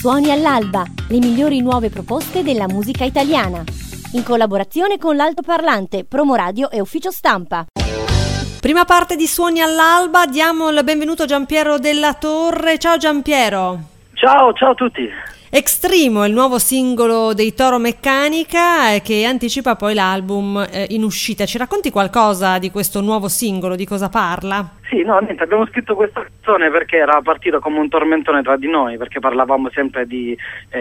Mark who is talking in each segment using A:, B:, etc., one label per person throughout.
A: Suoni all'alba, le migliori nuove proposte della musica italiana. In collaborazione con l'Altoparlante, Promoradio e Ufficio Stampa.
B: Prima parte di Suoni all'alba, diamo il benvenuto a Giampiero Della Torre. Ciao Giampiero.
C: Ciao a tutti.
B: Extremo è il nuovo singolo dei Toro Meccanica che anticipa poi l'album in uscita. Ci racconti qualcosa di questo nuovo singolo, di cosa parla?
C: Sì, no, niente, abbiamo scritto questa canzone perché era partita come un tormentone tra di noi, perché parlavamo sempre degli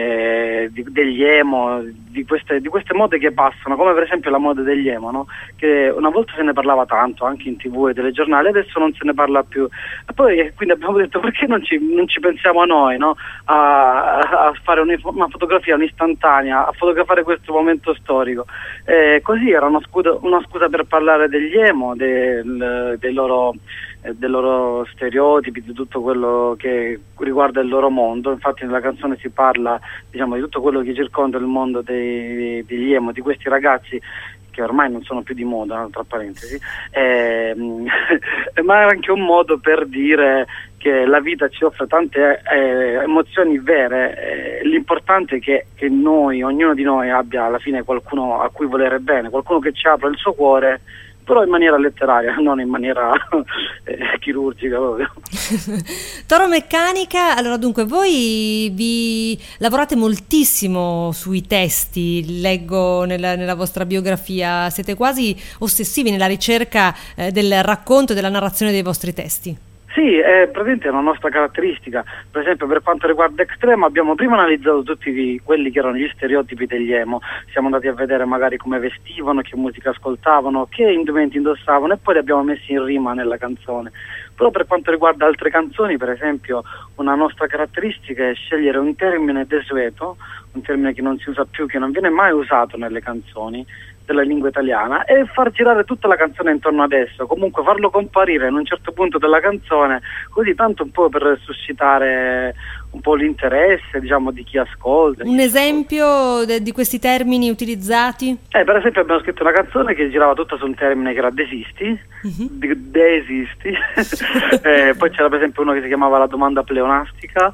C: emo, di queste mode che passano, come per esempio la moda degli emo, no? Che una volta se ne parlava tanto, anche in TV e telegiornali, adesso non se ne parla più. E poi quindi abbiamo detto perché non ci pensiamo a noi, no? A fare una fotografia, un'istantanea, a fotografare questo momento storico. Così era una scusa per parlare degli emo, dei loro stereotipi, di tutto quello che riguarda il loro mondo. Infatti nella canzone si parla, diciamo, di tutto quello che circonda il mondo degli emo, di questi ragazzi che ormai non sono più di moda, tra parentesi, ma è anche un modo per dire che la vita ci offre tante emozioni vere. L'importante è che noi, ognuno di noi, abbia alla fine qualcuno a cui volere bene, qualcuno che ci apra il suo cuore, però in maniera letteraria, non in maniera chirurgica proprio.
B: Toro Meccanica, allora dunque voi vi lavorate moltissimo sui testi, leggo nella vostra biografia, siete quasi ossessivi nella ricerca del racconto e della narrazione dei vostri testi.
C: Sì, praticamente è una nostra caratteristica. Per esempio, per quanto riguarda Extremo, abbiamo prima analizzato tutti quelli che erano gli stereotipi degli emo, siamo andati a vedere magari come vestivano, che musica ascoltavano, che indumenti indossavano, e poi li abbiamo messi in rima nella canzone. Però per quanto riguarda altre canzoni, per esempio, una nostra caratteristica è scegliere un termine desueto, un termine che non si usa più, che non viene mai usato nelle canzoni della lingua italiana, e far girare tutta la canzone intorno ad esso, comunque farlo comparire in un certo punto della canzone, così tanto un po' per suscitare un po' l'interesse, diciamo, di chi ascolta.
B: Un esempio di questi termini utilizzati?
C: Per esempio abbiamo scritto una canzone che girava tutta su un termine che era desisti, desisti. Poi c'era per esempio uno che si chiamava la domanda pleonastica,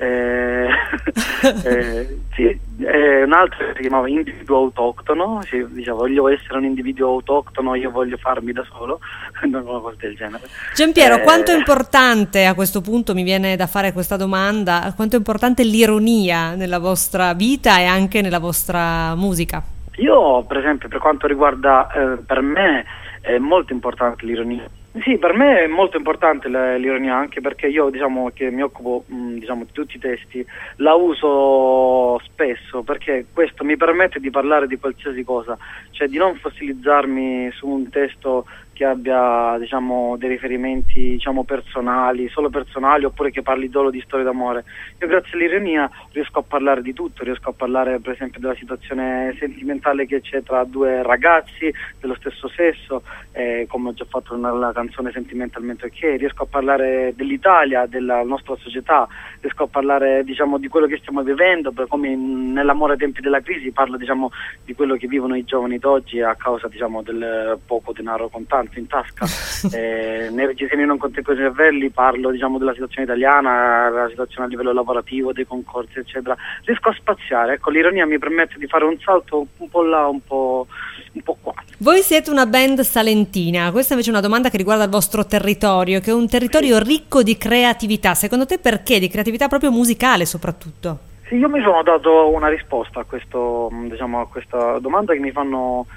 C: sì, un altro che si chiamava individuo autoctono, diceva voglio essere un individuo autoctono, io voglio farmi da solo, una cosa del genere.
B: Giampiero, quanto è importante, a questo punto mi viene da fare questa domanda, quanto è importante l'ironia nella vostra vita e anche nella vostra musica?
C: Io per esempio, per quanto riguarda per me è molto importante l'ironia. Sì, per me è molto importante l'ironia, anche perché io, diciamo, che mi occupo diciamo di tutti i testi, la uso spesso perché questo mi permette di parlare di qualsiasi cosa, cioè di non fossilizzarmi su un testo che abbia, diciamo, dei riferimenti, diciamo, personali, solo personali, oppure che parli solo di storie d'amore. Io grazie all'ironia riesco a parlare di tutto, riesco a parlare per esempio della situazione sentimentale che c'è tra due ragazzi dello stesso sesso, come ho già fatto nella canzone Sentimentalmente Ok, riesco a parlare dell'Italia, della nostra società, riesco a parlare, diciamo, di quello che stiamo vivendo, come nell'amore ai tempi della crisi parlo, diciamo, di quello che vivono i giovani d'oggi a causa, diciamo, del poco denaro contante in tasca. Nei reggiseni non contemporanei cervelli parlo, diciamo, della situazione italiana, della situazione a livello lavorativo, dei concorsi eccetera. Riesco a spaziare, ecco, l'ironia mi permette di fare un salto un po' là, un po' qua.
B: Voi siete una band salentina, questa invece è una domanda che riguarda il vostro territorio, che è un territorio ricco di creatività. Secondo te perché? Di creatività proprio musicale soprattutto?
C: Sì, io mi sono dato una risposta a questo, diciamo, a questa domanda che mi fanno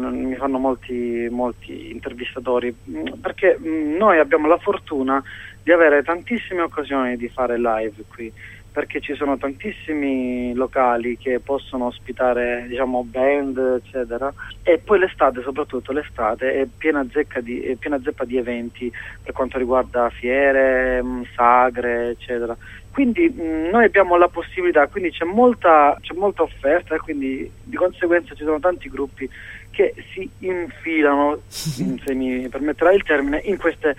C: molti intervistatori, perché noi abbiamo la fortuna di avere tantissime occasioni di fare live qui, perché ci sono tantissimi locali che possono ospitare, diciamo, band eccetera, e poi l'estate, soprattutto l'estate, è piena zeppa di eventi per quanto riguarda fiere, sagre eccetera. Quindi noi abbiamo la possibilità, quindi c'è molta offerta, e quindi di conseguenza ci sono tanti gruppi che si infilano, se mi permetterai il termine, in questi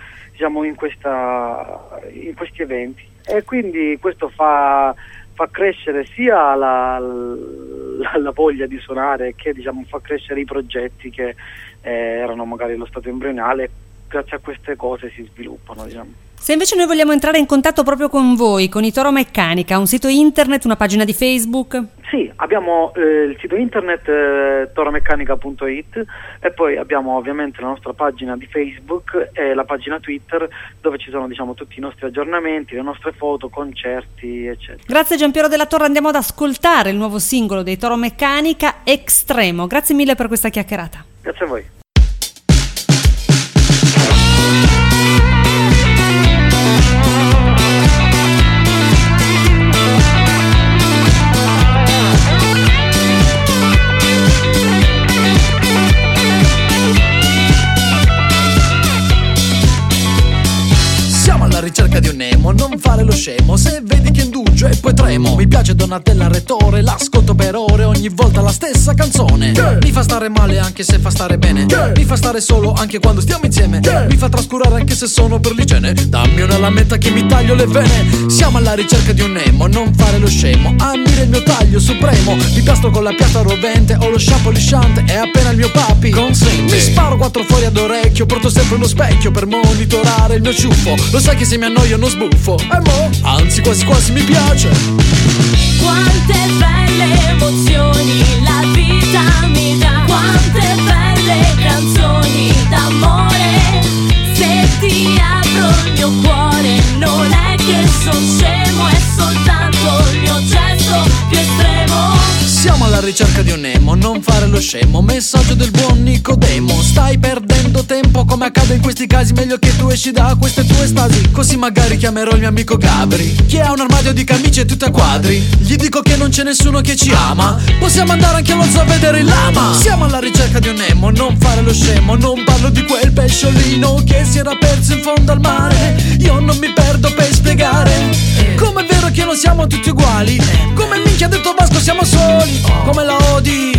C: eventi, e quindi questo fa crescere sia la voglia di suonare, che, diciamo, fa crescere i progetti che erano magari allo stato embrionale. Grazie a queste cose si sviluppano, diciamo.
B: Se invece noi vogliamo entrare in contatto proprio con voi, con i Toro Meccanica, un sito internet, una pagina di Facebook?
C: Sì, abbiamo il sito internet toromeccanica.it e poi abbiamo ovviamente la nostra pagina di Facebook e la pagina Twitter dove ci sono tutti i nostri aggiornamenti, le nostre foto, concerti eccetera.
B: Grazie Giampiero della Torre, andiamo ad ascoltare il nuovo singolo dei Toro Meccanica, Extremo. Grazie mille per questa chiacchierata.
C: Grazie a voi.
D: Ricerca di un Nemo, non fare lo scemo, se vedi che indugio e poi tremo. Mi piace Donatella Rettore, l'ascolto per ore, ogni volta la stessa canzone. Mi fa stare male anche se fa stare bene, mi fa stare solo anche quando stiamo insieme, mi fa trascurare anche se sono per l'igiene. Dammi una lametta che mi taglio le vene. Siamo alla ricerca di un Nemo, non fare lo scemo, ammira il mio taglio supremo. Mi piastro con la piastra rovente, ho lo shampoo lisciante e appena il mio papi consente. Mi sparo 4 fuori ad orecchio, porto sempre uno specchio per monitorare il mio ciuffo. Lo sai che se mi annoio non sbuffo, anzi quasi quasi mi piace.
E: Quante belle emozioni la vita mi dà, quante belle canzoni d'amore. Se ti apro il mio cuore non è che son scemo, è soltanto il mio gesto più estremo.
D: Siamo alla ricerca di un Nemo, non fare lo scemo. Messaggio del buon Nicodemo, stai perdendo tempo come accade in questi casi. Meglio che tu esci da queste tue stasi, così magari chiamerò il mio amico Gabri, che ha un armadio di camicie tutte a quadri. Gli dico che non c'è nessuno che ci ama, possiamo andare anche allo zoo a vedere il lama. Siamo alla ricerca di un Nemo, non fare lo scemo. Non parlo di quel pesciolino che si era perso in fondo al mare. Io non mi perdo per spiegare com'è vero che non siamo tutti uguali, come il minchia ha detto Vasco siamo soli, come la odi,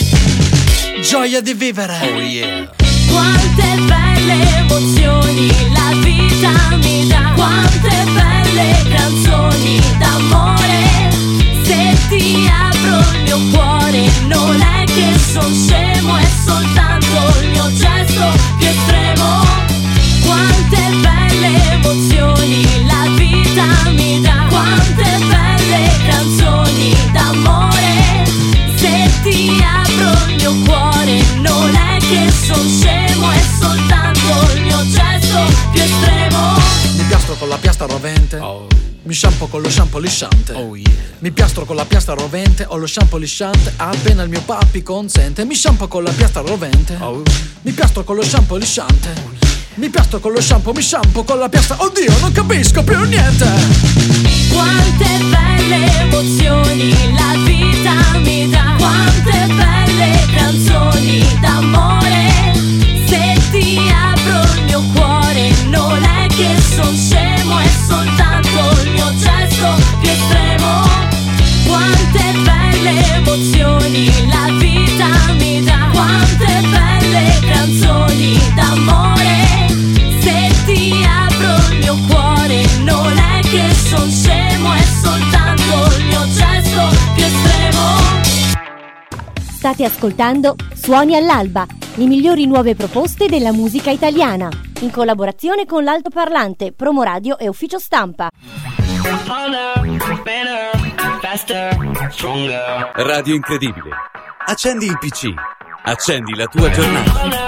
D: gioia di vivere. Oh yeah.
E: Quante belle emozioni la vita mi dà, quante belle canzoni d'amore. Se ti apro il mio cuore non è che son scemo, è soltanto il mio gesto più estremo. Quante belle emozioni la vita mi dà, quante belle canzoni d'amore. Se ti apro il mio cuore non è che son scemo, è soltanto il mio gesto più estremo.
D: Mi piastro con la piastra rovente, mi shampoo con lo shampoo lisciante. Oh yeah. Mi piastro con la piastra rovente, ho lo shampoo lisciante, appena il mio papi consente. Mi shampoo con la piastra rovente, mi piastro con lo shampoo lisciante. Mi piastro con lo shampoo, mi shampoo con la piastra. Oddio, non capisco più niente.
E: Quante belle emozioni la vita mi dà, quante belle canzoni d'amore. Se ti apro il mio cuore non è che son scemo, è soltanto il mio gesto più estremo. Quante belle emozioni la vita mi dà, quante belle canzoni d'amore. Se ti apro il mio cuore non è che son scemo, è soltanto il mio gesto più estremo.
A: State ascoltando Suoni all'alba, le migliori nuove proposte della musica italiana, in collaborazione con l'Altoparlante, Promoradio e Ufficio Stampa.
F: Radio Incredibile. Accendi il PC. Accendi la tua giornata.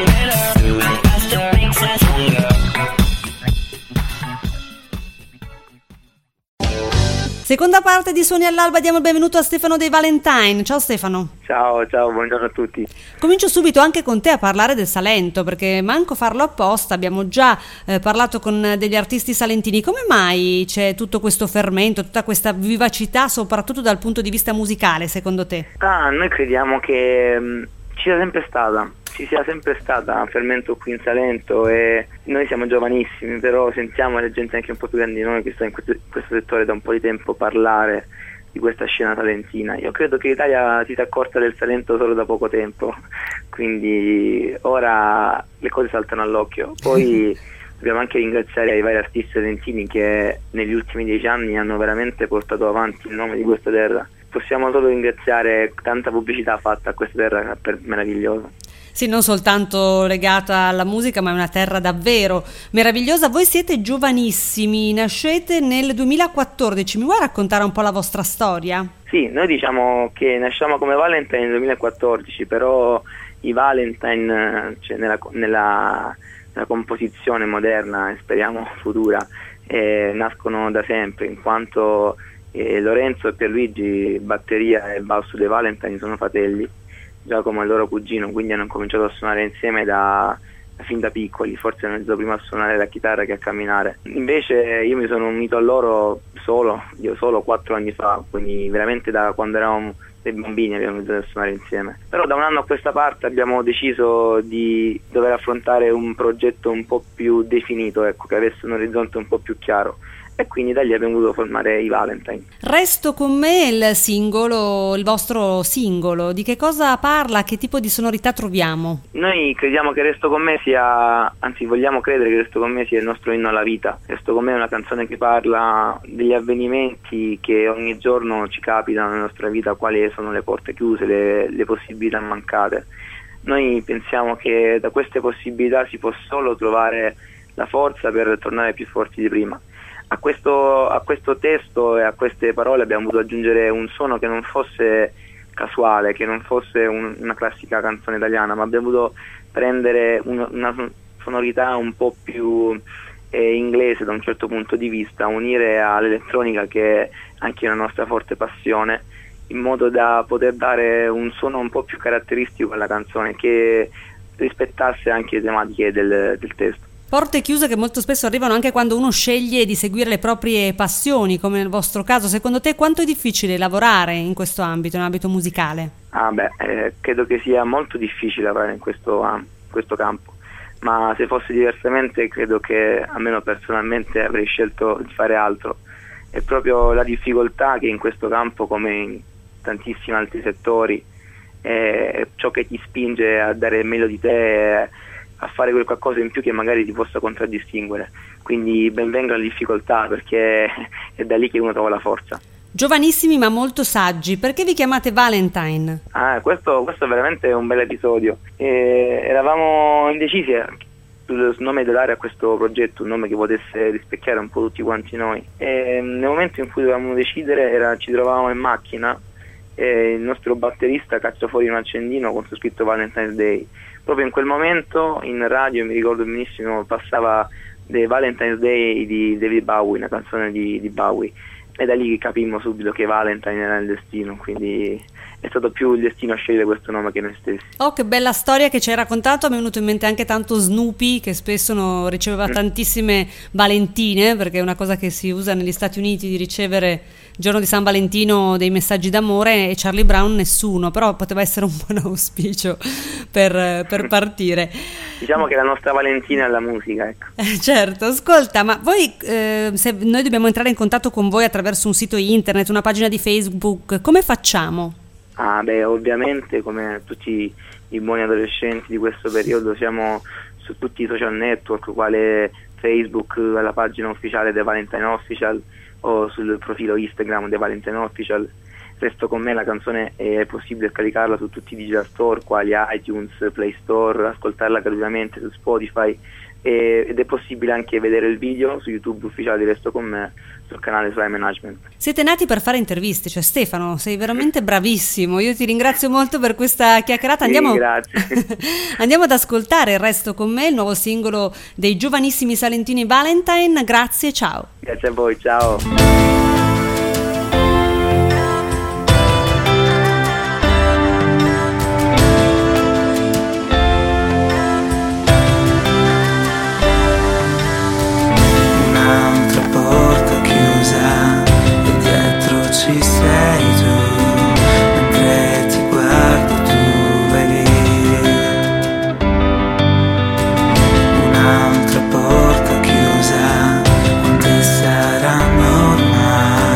B: Seconda parte di Suoni all'alba, diamo il benvenuto a Stefano dei Valentine. Ciao Stefano.
G: Ciao, buongiorno a tutti.
B: Comincio subito anche con te a parlare del Salento, perché manco farlo apposta, abbiamo già parlato con degli artisti salentini. Come mai c'è tutto questo fermento, tutta questa vivacità, soprattutto dal punto di vista musicale, secondo te?
G: Noi crediamo che ci sia sempre stata fermento qui in Salento, e noi siamo giovanissimi, però sentiamo la gente anche un po' più grandi di noi che sta in questo settore da un po' di tempo parlare di questa scena salentina. Io credo che l'Italia si sia accorta del Salento solo da poco tempo, quindi ora le cose saltano all'occhio. Poi dobbiamo anche ringraziare i vari artisti salentini che negli ultimi 10 anni hanno veramente portato avanti il nome di questa terra, possiamo solo ringraziare tanta pubblicità fatta a questa terra meravigliosa.
B: Sì, non soltanto legata alla musica, ma è una terra davvero meravigliosa. Voi siete giovanissimi, nascete nel 2014, mi vuoi raccontare un po' la vostra storia?
G: Sì, noi diciamo che nasciamo come Valentine nel 2014, però i Valentine, cioè nella composizione moderna e speriamo futura, nascono da sempre, in quanto Lorenzo e Pierluigi, batteria e basso dei Valentine, sono fratelli. Giacomo è il loro cugino, quindi hanno cominciato a suonare insieme fin da piccoli, forse hanno iniziato prima a suonare la chitarra che a camminare. Invece io mi sono unito a loro solo 4 anni fa, quindi veramente da quando eravamo dei bambini abbiamo iniziato a suonare insieme. Però da un anno a questa parte abbiamo deciso di dover affrontare un progetto un po' più definito, ecco, che avesse un orizzonte un po' più chiaro. E quindi da lì abbiamo voluto formare i Valentine.
B: Resto con me il vostro singolo, di che cosa parla, che tipo di sonorità troviamo?
G: Noi crediamo che Resto con me vogliamo credere che Resto con me sia il nostro inno alla vita. Resto con me è una canzone che parla degli avvenimenti che ogni giorno ci capitano nella nostra vita, quali sono le porte chiuse, le possibilità mancate. Noi pensiamo che da queste possibilità si può solo trovare la forza per tornare più forti di prima. A questo testo e a queste parole abbiamo voluto aggiungere un suono che non fosse casuale, che non fosse una classica canzone italiana, ma abbiamo voluto prendere una sonorità un po' più inglese da un certo punto di vista, unire all'elettronica, che è anche una nostra forte passione, in modo da poter dare un suono un po' più caratteristico alla canzone, che rispettasse anche le tematiche del testo.
B: Porte chiuse che molto spesso arrivano anche quando uno sceglie di seguire le proprie passioni, come nel vostro caso. Secondo te quanto è difficile lavorare in questo ambito, in ambito musicale?
G: Credo che sia molto difficile lavorare in questo campo, ma se fosse diversamente credo che, almeno personalmente, avrei scelto di fare altro. È proprio la difficoltà che in questo campo, come in tantissimi altri settori, è ciò che ti spinge a dare il meglio di te, a fare quel qualcosa in più che magari ti possa contraddistinguere. Quindi ben venga la difficoltà, perché è da lì che uno trova la forza.
B: Giovanissimi ma molto saggi, perché vi chiamate Valentine?
G: Questo è veramente un bel episodio. Eravamo indecisi sul nome da dare a questo progetto, un nome che potesse rispecchiare un po' tutti quanti noi. Nel momento in cui dovevamo decidere, ci trovavamo in macchina e il nostro batterista caccia fuori un accendino con su scritto Valentine's Day. Proprio in quel momento in radio, mi ricordo benissimo, passava The Valentine's Day di David Bowie, una canzone di Bowie, e da lì capimmo subito che Valentine era il destino, quindi è stato più il destino a scegliere questo nome che noi stessi.
B: Oh, che bella storia che ci hai raccontato. Mi è venuto in mente anche tanto Snoopy, che spesso riceveva tantissime Valentine, perché è una cosa che si usa negli Stati Uniti, di ricevere il giorno di San Valentino dei messaggi d'amore, e Charlie Brown nessuno, però poteva essere un buon auspicio per partire.
G: Diciamo che la nostra Valentina è la musica, ecco.
B: Certo. Ascolta, ma voi, se noi dobbiamo entrare in contatto con voi attraverso un sito internet, una pagina di Facebook, come facciamo?
G: Ovviamente, come tutti i buoni adolescenti di questo periodo, siamo su tutti i social network, quale Facebook, la pagina ufficiale The Valentine Official, o sul profilo Instagram The Valentine Official. Resto con me, la canzone è possibile scaricarla su tutti i digital store, quali iTunes, Play Store, ascoltarla gratuitamente su Spotify, ed è possibile anche vedere il video su YouTube ufficiale di Resto con me, sul canale Fly Management. Siete
B: nati per fare interviste, cioè Stefano, sei veramente bravissimo. Io ti ringrazio molto per questa chiacchierata. Andiamo ad ascoltare Resto con me, il nuovo singolo dei giovanissimi salentini Valentine. Grazie, ciao.
G: Grazie a voi, ciao.
H: Ci sei tu, mentre ti guardo tu vai via. Un'altra porta chiusa, con te sarà normale.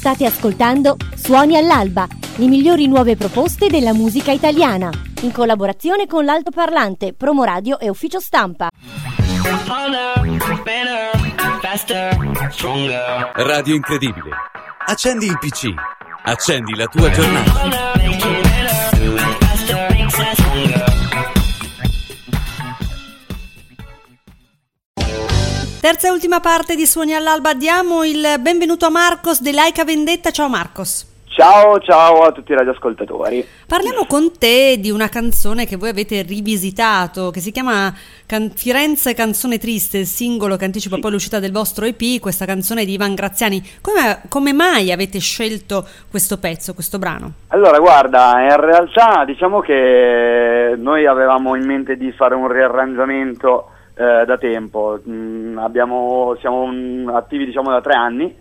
A: State ascoltando Suoni all'alba, le migliori nuove proposte della musica italiana, in collaborazione con l'Altoparlante, Promoradio e Ufficio Stampa.
F: Radio Incredibile. Accendi il PC. Accendi la tua giornata.
B: Terza e ultima parte di Suoni all'alba, diamo il benvenuto a Marcos di Laika Vendetta. Ciao Marcos.
I: Ciao a tutti i radioascoltatori.
B: Parliamo con te di una canzone che voi avete rivisitato, che si chiama Firenze Canzone Triste, il singolo che anticipa poi l'uscita del vostro EP, questa canzone di Ivan Graziani. Come mai avete scelto questo pezzo, questo brano?
I: Allora, guarda, in realtà diciamo che noi avevamo in mente di fare un riarrangiamento da tempo. Siamo attivi diciamo da 3 anni,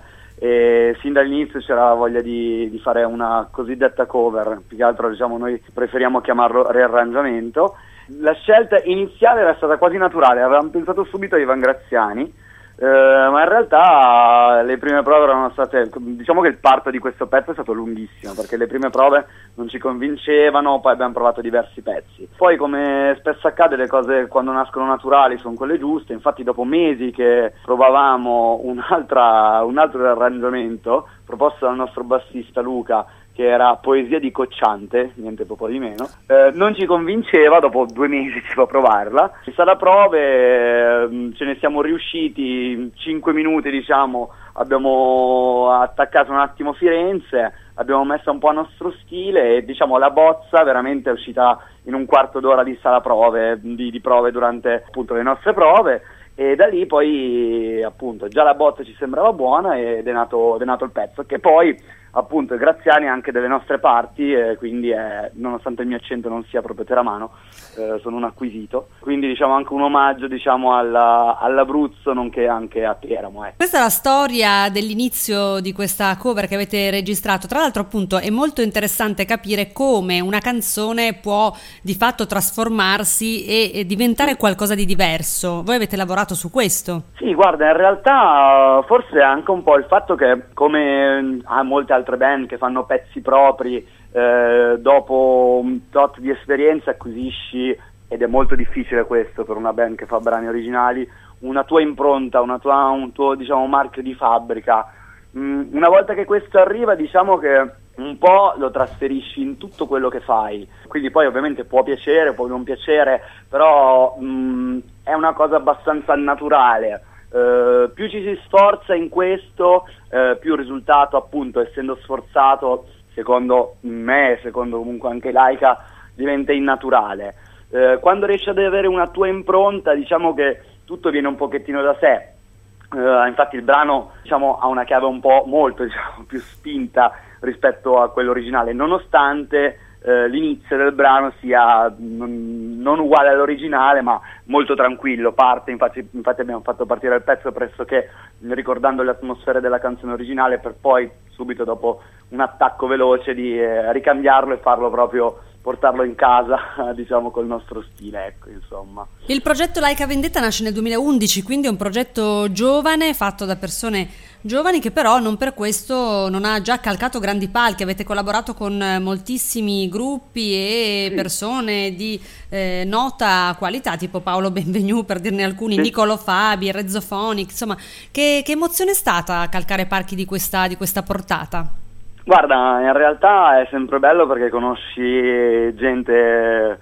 I: e sin dall'inizio c'era la voglia di fare una cosiddetta cover, più che altro diciamo noi preferiamo chiamarlo riarrangiamento. La scelta iniziale era stata quasi naturale, avevamo pensato subito a Ivan Graziani, ma in realtà le prime prove erano state, diciamo che il parto di questo pezzo è stato lunghissimo, perché le prime prove non ci convincevano, poi abbiamo provato diversi pezzi. Poi, come spesso accade, le cose quando nascono naturali sono quelle giuste. Infatti dopo mesi che provavamo un altro arrangiamento proposto dal nostro bassista Luca, che era poesia di Cocciante, niente poco di meno, non ci convinceva. Dopo 2 mesi ci fa provarla, in sala prove ce ne siamo riusciti in 5 minuti, diciamo, abbiamo attaccato un attimo Firenze, abbiamo messo un po' a nostro stile e diciamo la bozza veramente è uscita in un quarto d'ora di sala prove, di prove durante appunto le nostre prove, e da lì poi appunto già la bozza ci sembrava buona ed è nato il pezzo, che poi appunto Graziani anche delle nostre parti, quindi nonostante il mio accento non sia proprio teramano, sono un acquisito, quindi diciamo anche un omaggio diciamo all'Abruzzo, nonché anche a Teramo.
B: Questa è la storia dell'inizio di questa cover che avete registrato. Tra l'altro appunto è molto interessante capire come una canzone può di fatto trasformarsi e diventare qualcosa di diverso. Voi avete lavorato su questo?
I: Sì, guarda, in realtà forse anche un po' il fatto che, come molte altre band che fanno pezzi propri, dopo un tot di esperienza acquisisci, ed è molto difficile questo per una band che fa brani originali, una tua impronta, un tuo diciamo marchio di fabbrica. Una volta che questo arriva, diciamo che un po' lo trasferisci in tutto quello che fai, quindi poi ovviamente può piacere, può non piacere, però è una cosa abbastanza naturale. Più ci si sforza in questo, più il risultato, appunto, essendo sforzato, secondo me, secondo comunque anche Laika, diventa innaturale. Quando riesci ad avere una tua impronta, diciamo che tutto viene un pochettino da sé. Infatti il brano diciamo ha una chiave un po' molto più spinta rispetto a quello originale, nonostante l'inizio del brano sia non uguale all'originale, ma molto tranquillo. Parte infatti abbiamo fatto partire il pezzo pressoché ricordando le atmosfere della canzone originale, per poi subito dopo un attacco veloce di ricambiarlo e farlo proprio, portarlo in casa diciamo col nostro stile, ecco, insomma.
B: Il progetto Laika Vendetta nasce nel 2011, quindi è un progetto giovane, fatto da persone giovani, che però non per questo non ha già calcato grandi palchi. Avete collaborato con moltissimi gruppi e persone di nota qualità, tipo Paolo Benvenu, per dirne alcuni, Niccolò Fabi, Rezzofonic, insomma. Che emozione è stata calcare palchi di questa portata?
I: Guarda, in realtà è sempre bello perché conosci gente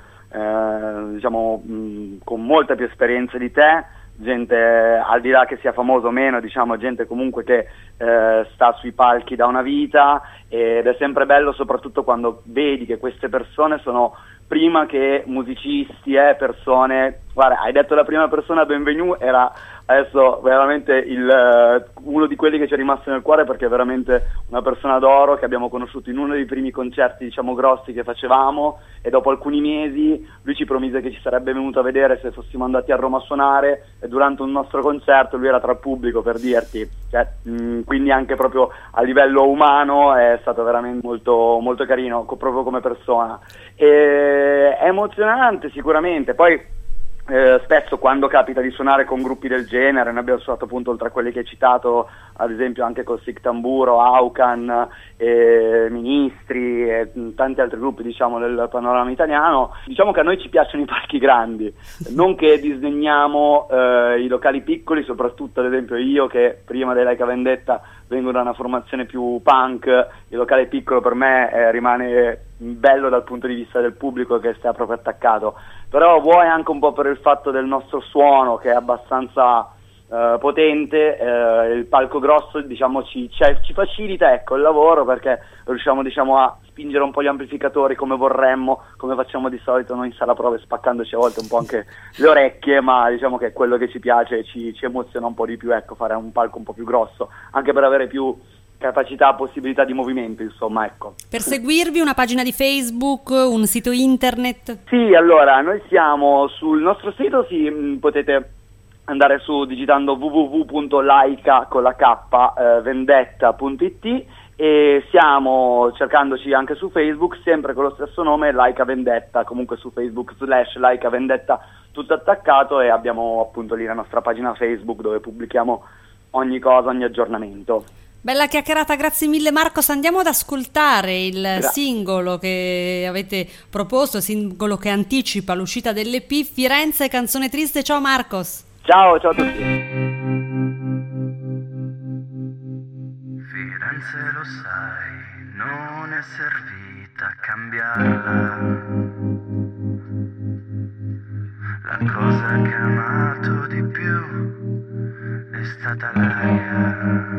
I: diciamo con molta più esperienza di te, gente al di là che sia famoso o meno, diciamo gente comunque che sta sui palchi da una vita, ed è sempre bello soprattutto quando vedi che queste persone sono, prima che musicisti, persone, guarda, hai detto la prima persona, Benvenu, era adesso veramente uno di quelli che ci è rimasto nel cuore, perché è veramente una persona d'oro che abbiamo conosciuto in uno dei primi concerti diciamo grossi che facevamo, e dopo alcuni mesi lui ci promise che ci sarebbe venuto a vedere se fossimo andati a Roma a suonare, e durante un nostro concerto lui era tra il pubblico, per dirti, quindi anche proprio a livello umano è stato veramente molto, molto carino, proprio come persona, e è emozionante sicuramente. Poi spesso quando capita di suonare con gruppi del genere, ne abbiamo suonato appunto oltre a quelli che hai citato, ad esempio anche col Sic Tamburo, Aucan, Ministri e tanti altri gruppi diciamo del panorama italiano, diciamo che a noi ci piacciono i palchi grandi, non che disdegniamo i locali piccoli, soprattutto ad esempio io che prima dei Like a Vendetta vengo da una formazione più punk, il locale piccolo per me rimane bello dal punto di vista del pubblico che sta proprio attaccato, però vuoi anche un po' per il fatto del nostro suono che è abbastanza potente, il palco grosso diciamo ci facilita ecco il lavoro, perché riusciamo diciamo a spingere un po' gli amplificatori come vorremmo, come facciamo di solito noi in sala prove, spaccandoci a volte un po' anche le orecchie, ma diciamo che è quello che ci piace, ci emoziona un po' di più, ecco, fare un palco un po' più grosso, anche per avere più capacità, possibilità di movimento, insomma, ecco.
B: Per seguirvi una pagina di Facebook, un sito internet?
I: Sì, allora, noi siamo sul nostro sito, potete andare su digitando www.laika con la K vendetta.it, e stiamo cercandoci anche su Facebook, sempre con lo stesso nome, Like a Vendetta, comunque su Facebook /Like a Vendetta, tutto attaccato, e abbiamo appunto lì la nostra pagina Facebook dove pubblichiamo ogni cosa, ogni aggiornamento.
B: Bella chiacchierata, grazie mille Marcos. Andiamo ad ascoltare il singolo che avete proposto, singolo che anticipa l'uscita dell'EP, Firenze, canzone triste. Ciao Marcos.
I: Ciao a tutti.
H: Firenze, lo sai, non è servita a cambiarla. La cosa che ho amato di più è stata l'aria.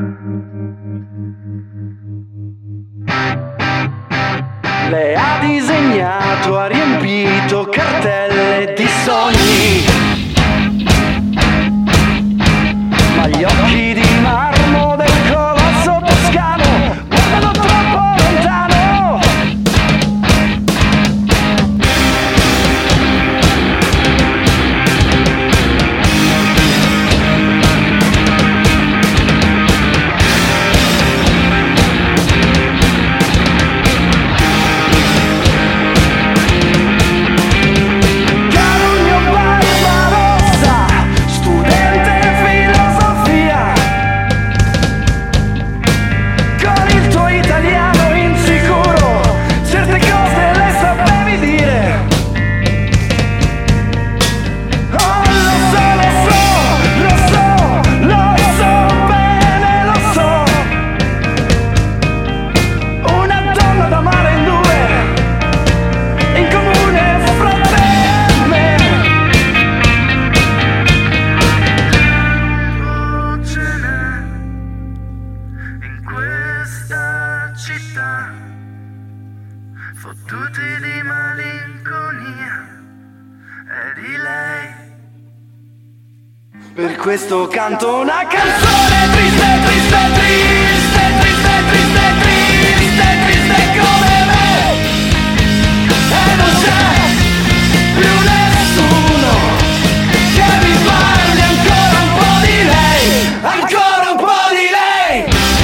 H: Lei ha disegnato, ha riempito cartelle di sogni, ma gli occhi di marmo del colosso toscano guardano troppo lontano. Per questo canto una canzone triste, triste, triste, triste, triste, triste, triste come me. E non c'è più nessuno che mi parli ancora un po' di lei, ancora un po' di lei.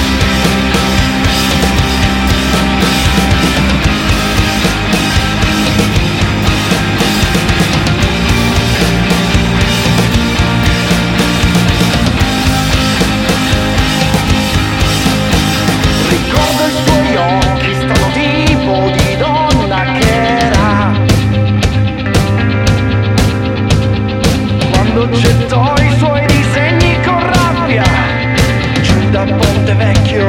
H: Gettò i suoi disegni con rabbia giù da Ponte Vecchio.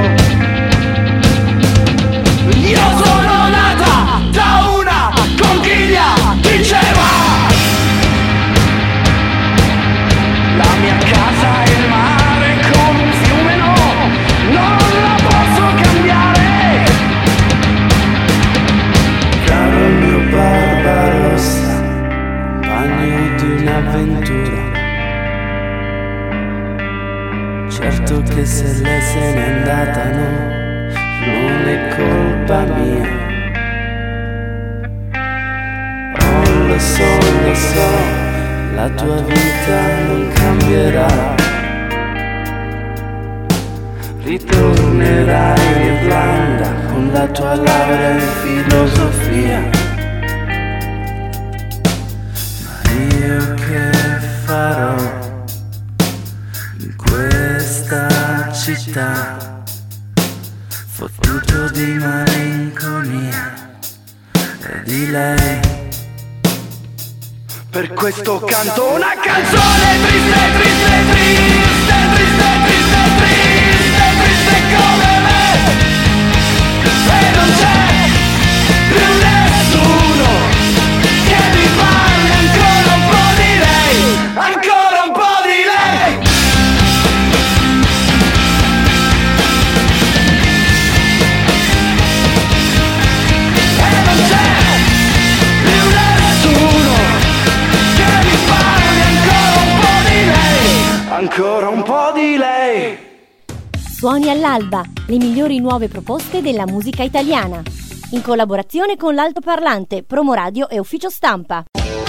H: Io sono nata da una conchiglia, diceva. La mia casa è il mare con un fiume, no, non la posso cambiare. Caro mio Barbarossa, bagno di un'avventura. Certo che se lei se n'è andata no, non è colpa mia. Oh lo so, la tua vita non cambierà. Ritornerai in Irlanda con la tua laurea in filosofia. Ma io che
J: città, fottuto di malinconia e di lei.
H: Per questo canto una canzone triste, triste, triste, triste, triste, triste, triste come me. E non c'è più nessuno che mi parli ancora un po' di lei, ancora un po' di lei. E non c'è più nessuno che mi parli ancora un po' di lei, ancora un po' di lei.
A: Suoni all'alba, le migliori nuove proposte della musica italiana. In collaborazione con l'Altoparlante, Promoradio e Ufficio Stampa.